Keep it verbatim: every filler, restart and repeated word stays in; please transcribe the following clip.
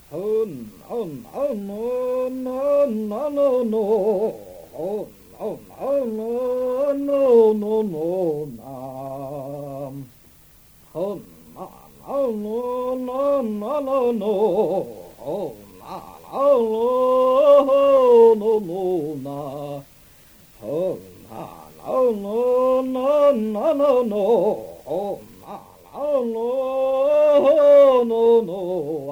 Oh, no, no, no, no, no, no, no. Oh, no, no, no, no, no, no, no. Oh, no, no, no, no, no, no, no. Oh, no, no, no, no, no. Oh, no, no, no, no, no, no. Oh, no, no, no, no, no.